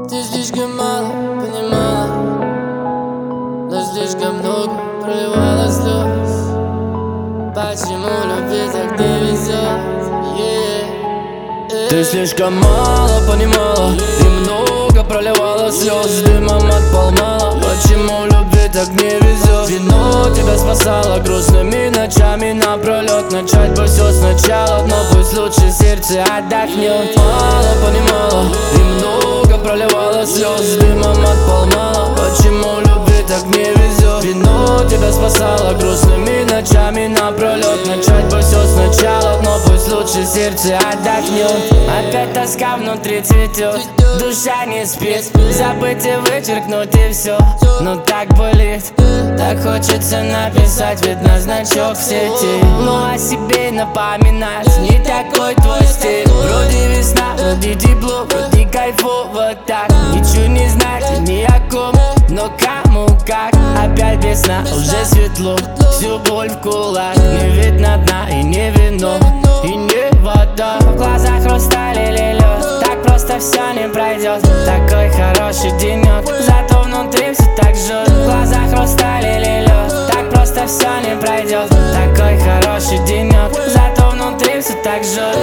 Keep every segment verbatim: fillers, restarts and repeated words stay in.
Ты слишком мало понимала, но слишком много проливала слез. Почему любви так не везет? Yeah. Ты слишком мало понимала и много проливала слез. Дымом отполмала, почему любви так не везет? Вино тебя спасало грустными ночами напролет. Начать бы все сначала, но пусть лучше сердце отдохнет. Мало понимала и много проливала слез. Дымом отполмала, почему любви так не везет? Вино тебя спасало грустными ночами напролет. Начать бы все сначала, но пусть лучше сердце отдохнет. Опять тоска внутри цветет, душа не спит. Забыть и вычеркнуть и все, но так болит. Так хочется написать, видно значок в сети. Но о себе напоминать, не такой твой стиль. Вроде весна, вроде тепло, вроде кайфово так. Ничего не знать ни о ком, но кому как. Опять весна, уже светло, всю боль в кулак. Не видно дна и не вино, и не вода. В глазах хрусталь или лед, так просто все не пройдет. Такой хороший денек, зато внутри все так жжет. В глазах хрусталь или лед, так просто все не пройдет. Такой хороший денек, зато внутри все так жжет.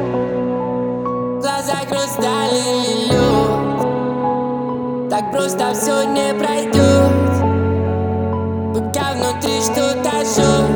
В глазах хрусталь или лед, так просто все не пройдет, пока внутри что-то жжет.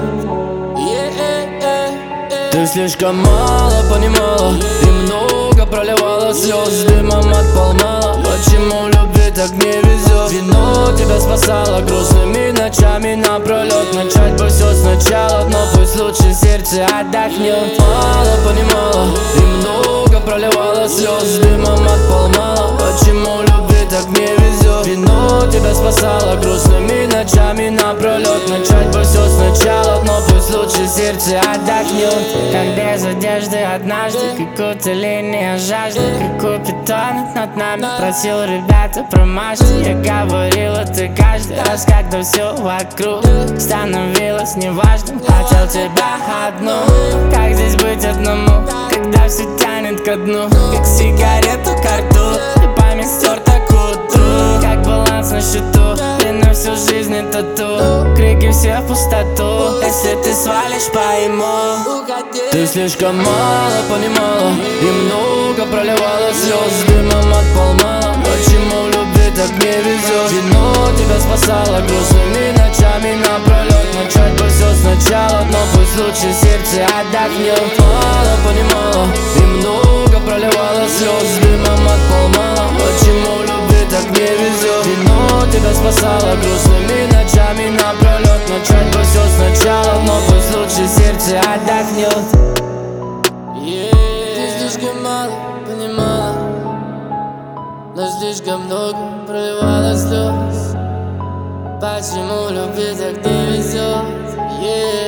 Ты слишком мало понимала и много проливала слез. Дымом отполмала, почему любви так не везет? Вино тебя спасало грустными ночами напролет. Начать бы все сначала, но пусть лучше сердце отдохнет. Мало понимала и много проливала слез. Дымом отполмала, почему любви так не везет? Вино тебя спасало грустными ночами напролет. Начать бы все сначала, но пусть лучше сердце отдохнет. Как без одежды однажды, как утоление жажды, как у питона над нами. Просил ребята промажьте, я говорила, ты каждый раз, когда все вокруг становилось неважным. Хотел тебя одну, как здесь быть одному, когда все тянет ко дну, как сигарету ко рту, и память стерта к утру. Как баланс на счету, и на всю жизнь это тату. Крики все в пустоту, если ты свалишь, пойму. Ты слишком мало понимала и много проливала слез. Дымом отполмала, почему любви так не везет? Вино тебя спасало грустными ночами напролет. Начать бы все сначала, но пусть лучше сердце отдохнет. Мало понимала и много проливала слез. Дымом отполмала, почему любви так не везет? Вино тебя спасало грустными ночами напролет. Начать бы все сначала, но пусть лучше сердце отдохнет. Ты слишком мало понимала, но слишком много проливала слез. Почему любви так не везет? Yeah.